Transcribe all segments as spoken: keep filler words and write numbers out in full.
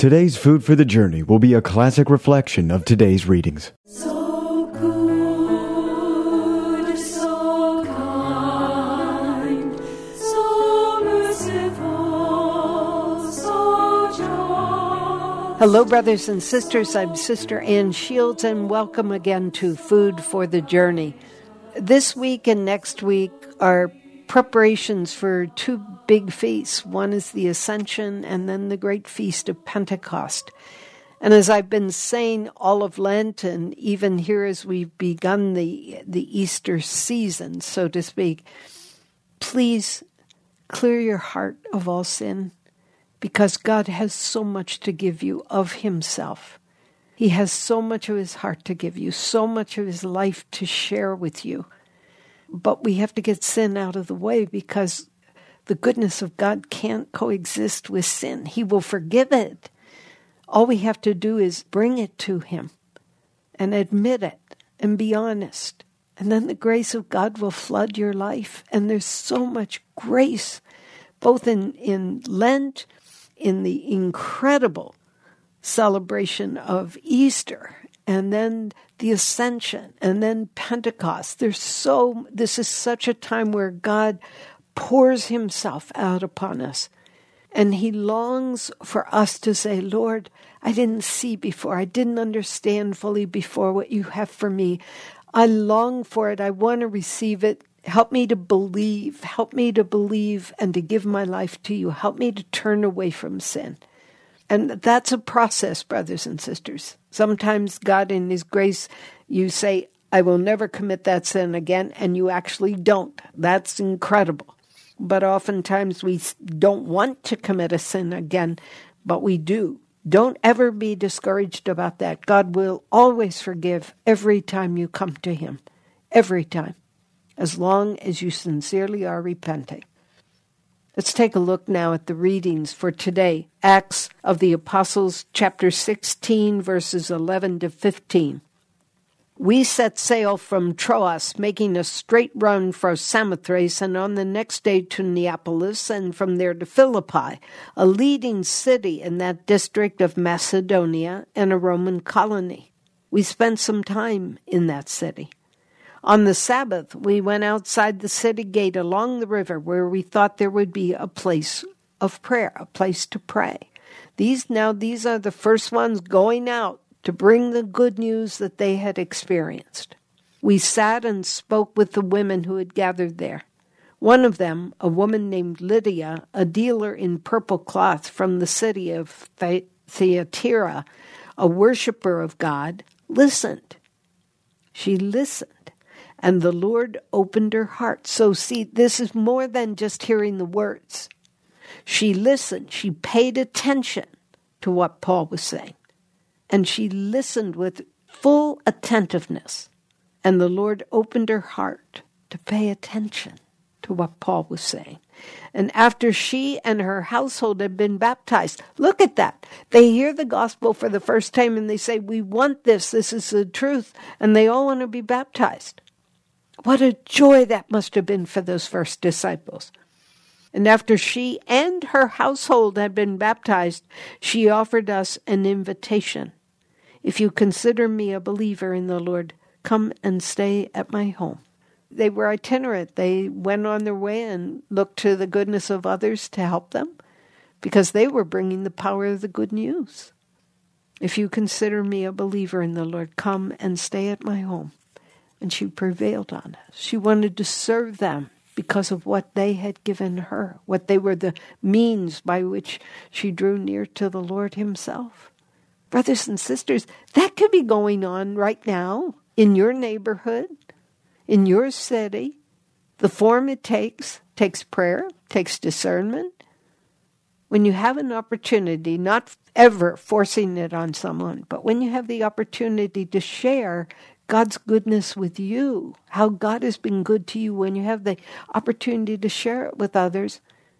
Today's Food for the Journey will be a classic reflection of today's readings. So good, so kind, so merciful, so just. Hello, brothers and sisters. I'm Sister Ann Shields, and welcome again to Food for the Journey. This week and next week are preparations for two big feasts. One is the Ascension, and then the great feast of Pentecost. And as I've been saying all of Lent, and even here as we've begun the, the Easter season, so to speak, please clear your heart of all sin, because God has so much to give you of himself. He has so much of his heart to give you, so much of his life to share with you. But we have to get sin out of the way, because the goodness of God can't coexist with sin. He will forgive it. All we have to do is bring it to him and admit it and be honest. And then the grace of God will flood your life. And there's so much grace, both in, in Lent, in the incredible celebration of Easter, and then the Ascension, and then Pentecost. There's so, this is such a time where God pours himself out upon us. And he longs for us to say, Lord, I didn't see before. I didn't understand fully before what you have for me. I long for it. I want to receive it. Help me to believe. Help me to believe and to give my life to you. Help me to turn away from sin. And that's a process, brothers and sisters. Sometimes God, in his grace, you say, I will never commit that sin again, and you actually don't. That's incredible. But oftentimes we don't want to commit a sin again, but we do. Don't ever be discouraged about that. God will always forgive every time you come to him. Every time. As long as you sincerely are repenting. Let's take a look now at the readings for today. Acts of the Apostles, chapter sixteen, verses eleven to fifteen. We set sail from Troas, making a straight run for Samothrace, and on the next day to Neapolis, and from there to Philippi, a leading city in that district of Macedonia and a Roman colony. We spent some time in that city. On the Sabbath, we went outside the city gate along the river where we thought there would be a place of prayer, a place to pray. These now, these are the first ones going out to bring the good news that they had experienced. We sat and spoke with the women who had gathered there. One of them, a woman named Lydia, a dealer in purple cloth from the city of Thy- Thyatira, a worshiper of God, listened. She listened. And the Lord opened her heart. So see, this is more than just hearing the words. She listened. She paid attention to what Paul was saying. And she listened with full attentiveness. And the Lord opened her heart to pay attention to what Paul was saying. And after she and her household had been baptized, look at that. They hear the gospel for the first time and they say, we want this. This is the truth. And they all want to be baptized. What a joy that must have been for those first disciples. And after she and her household had been baptized, she offered us an invitation. If you consider me a believer in the Lord, come and stay at my home. They were itinerant. They went on their way and looked to the goodness of others to help them, because they were bringing the power of the good news. If you consider me a believer in the Lord, come and stay at my home. And she prevailed on us. She wanted to serve them because of what they had given her, what they were the means by which she drew near to the Lord himself. Brothers and sisters, that could be going on right now in your neighborhood, in your city. The form it takes, takes prayer, takes discernment. When you have an opportunity, not ever forcing it on someone, but when you have the opportunity to share God's goodness with you, how God has been good to you, when you have the opportunity to share it with others,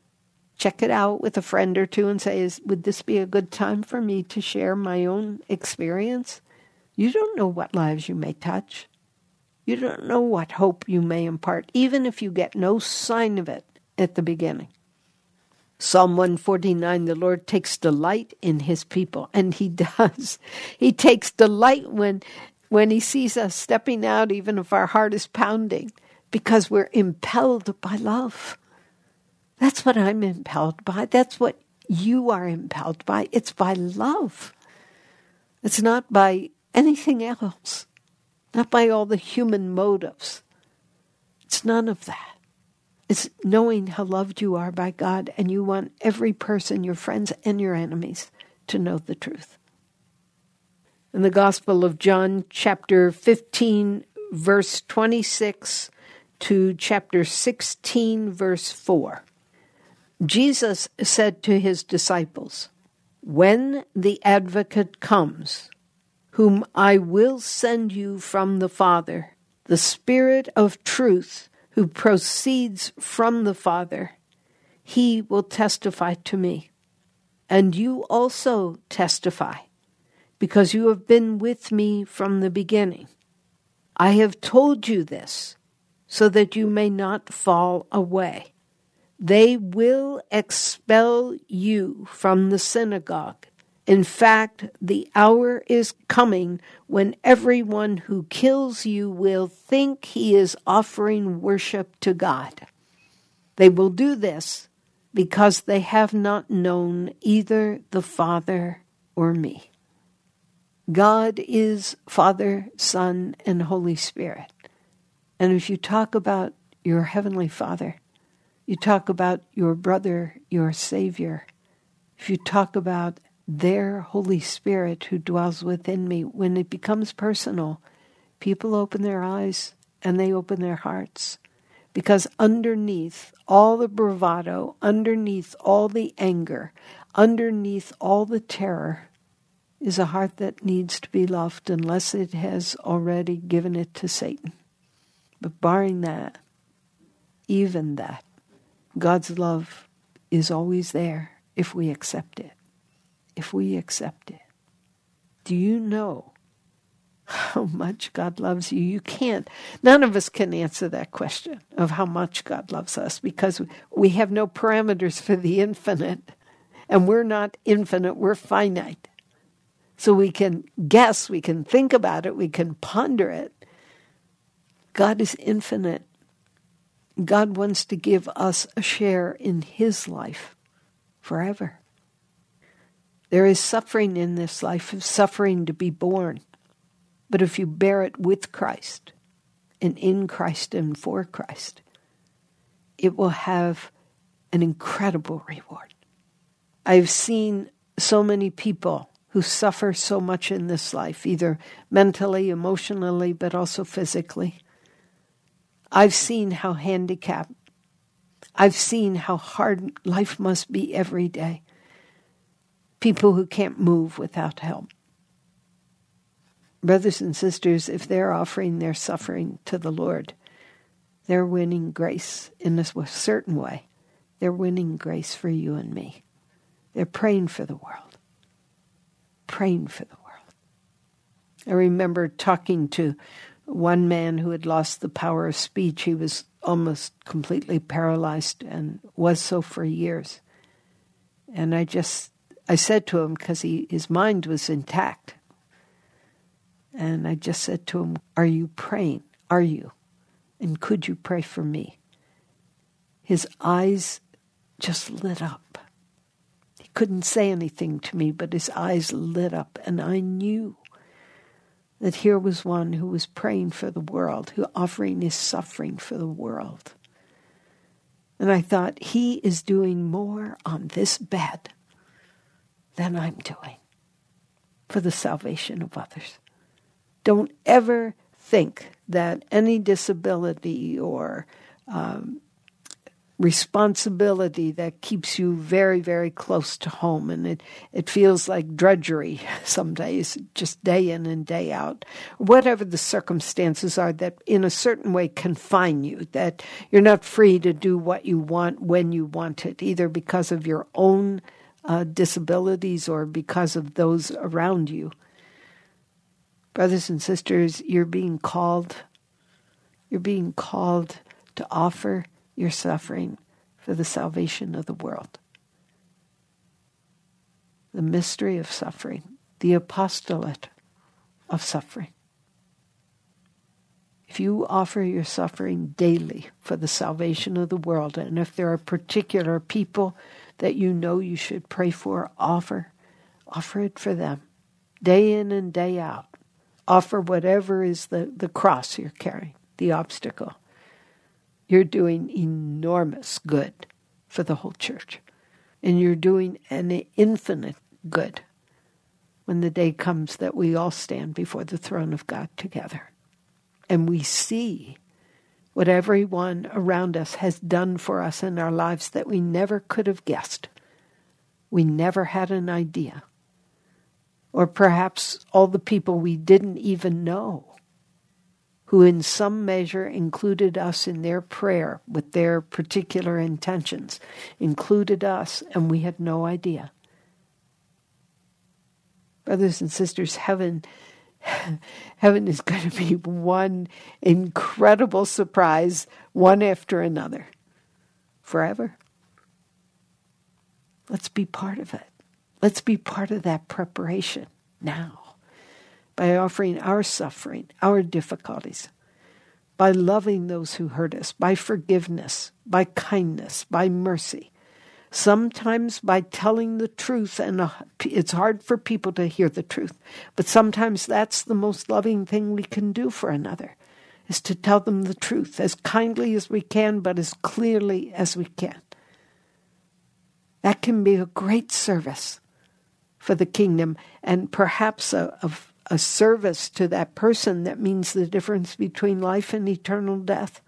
check it out with a friend or two and say, Is, would this be a good time for me to share my own experience? You don't know what lives you may touch. You don't know what hope you may impart, even if you get no sign of it at the beginning. Psalm one forty-nine, the Lord takes delight in his people, and he does. He takes delight when, when he sees us stepping out, even if our heart is pounding, because we're impelled by love. That's what I'm impelled by. That's what you are impelled by. It's by love. It's not by anything else, not by all the human motives. It's none of that. It's knowing how loved you are by God, and you want every person, your friends and your enemies, to know the truth. In the Gospel of John, chapter fifteen, verse twenty-six to chapter sixteen, verse four, Jesus said to his disciples, "When the Advocate comes, whom I will send you from the Father, the Spirit of truth, who proceeds from the Father, he will testify to me. And you also testify, because you have been with me from the beginning. I have told you this, so that you may not fall away. They will expel you from the synagogue. In fact, the hour is coming when everyone who kills you will think he is offering worship to God. They will do this because they have not known either the Father or me." God is Father, Son, and Holy Spirit. And if you talk about your Heavenly Father, you talk about your brother, your Savior, if you talk about their Holy Spirit who dwells within me, when it becomes personal, people open their eyes and they open their hearts. Because underneath all the bravado, underneath all the anger, underneath all the terror, is a heart that needs to be loved unless it has already given it to Satan. But barring that, even that, God's love is always there if we accept it. If we accept it. Do you know how much God loves you? You can't. None of us can answer that question of how much God loves us, because we have no parameters for the infinite. And we're not infinite, we're finite. So we can guess, we can think about it, we can ponder it. God is infinite. God wants to give us a share in his life forever. There is suffering in this life, of suffering to be born. But if you bear it with Christ, and in Christ and for Christ, it will have an incredible reward. I've seen so many people who suffer so much in this life, either mentally, emotionally, but also physically. I've seen how handicapped, I've seen how hard life must be every day. People who can't move without help. Brothers and sisters, if they're offering their suffering to the Lord, they're winning grace in a certain way. They're winning grace for you and me. They're praying for the world. Praying for the world. I remember talking to one man who had lost the power of speech. He was almost completely paralyzed and was so for years. And I just I said to him, because he his mind was intact, and I just said to him, "Are you praying? Are you? And could you pray for me?" His eyes just lit up. He couldn't say anything to me, but his eyes lit up, and I knew that here was one who was praying for the world, who offering his suffering for the world. And I thought, he is doing more on this bed than I'm doing for the salvation of others. Don't ever think that any disability or um, responsibility that keeps you very, very close to home, and it, it feels like drudgery some days, just day in and day out, whatever the circumstances are that in a certain way confine you, that you're not free to do what you want when you want it, either because of your own uh, disabilities or because of those around you. Brothers and sisters, you're being called, you're being called to offer your suffering for the salvation of the world. the mystery of suffering, the apostolate of suffering. If you offer your suffering daily for the salvation of the world, and if there are particular people that you know you should pray for, offer, offer it for them, day in and day out. Offer whatever is the, the cross you're carrying, the obstacle. You're doing enormous good for the whole church. And you're doing an infinite good when the day comes that we all stand before the throne of God together. And we see what everyone around us has done for us in our lives that we never could have guessed. We never had an idea. Or perhaps all the people we didn't even know, who in some measure included us in their prayer with their particular intentions, included us, and we had no idea. Brothers and sisters, heaven, heaven is going to be one incredible surprise, one after another, forever. Let's be part of it. Let's be part of that preparation now by offering our suffering, our difficulties, by loving those who hurt us, by forgiveness, by kindness, by mercy, sometimes by telling the truth. And uh, it's hard for people to hear the truth, but sometimes that's the most loving thing we can do for another, is to tell them the truth as kindly as we can, but as clearly as we can. That can be a great service for the kingdom, and perhaps a, a, a service to that person that means the difference between life and eternal death.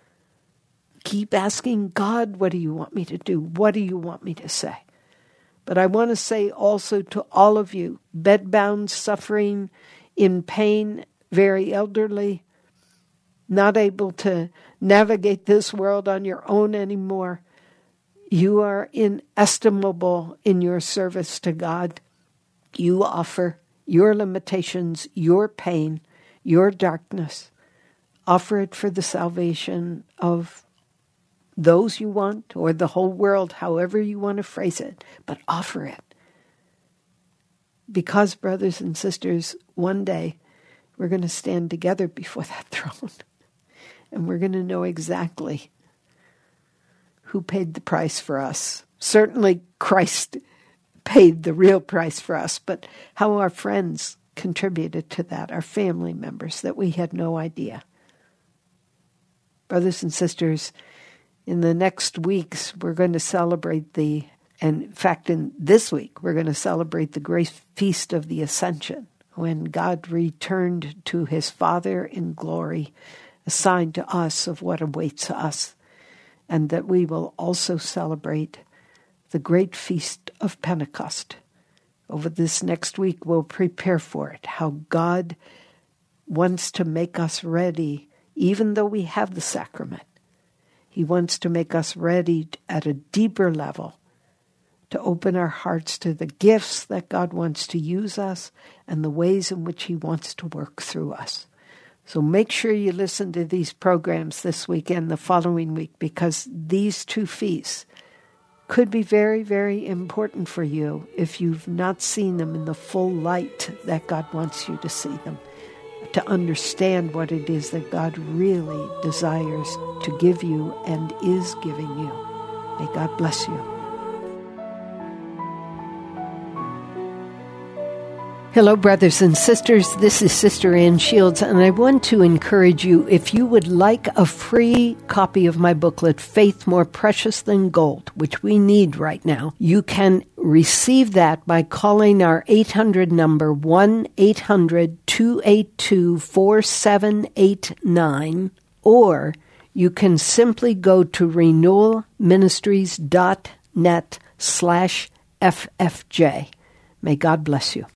Keep asking God, what do you want me to do? What do you want me to say? But I want to say also to all of you, bedbound, suffering, in pain, very elderly, not able to navigate this world on your own anymore, you are inestimable in your service to God. You offer your limitations, your pain, your darkness. Offer it for the salvation of those you want, or the whole world, however you want to phrase it. But offer it. Because, brothers and sisters, one day we're going to stand together before that throne. And we're going to know exactly who paid the price for us. Certainly Christ paid the real price for us, but how our friends contributed to that, our family members, that we had no idea. Brothers and sisters, in the next weeks, we're going to celebrate the, and in fact, in this week, we're going to celebrate the great feast of the Ascension, when God returned to his Father in glory, a sign to us of what awaits us. And that we will also celebrate the great feast of Pentecost. Over this next week, we'll prepare for it, how God wants to make us ready, even though we have the sacrament. He wants to make us ready at a deeper level, to open our hearts to the gifts that God wants to use us and the ways in which he wants to work through us. So make sure you listen to these programs this week and the following week, because these two feasts could be very, very important for you if you've not seen them in the full light that God wants you to see them, to understand what it is that God really desires to give you and is giving you. May God bless you. Hello, brothers and sisters. This is Sister Ann Shields, and I want to encourage you, if you would like a free copy of my booklet, Faith More Precious Than Gold, which we need right now, you can receive that by calling our eight hundred number, one eight hundred two eight two four seven eight nine, or you can simply go to renewalministries dot net slash F F J. May God bless you.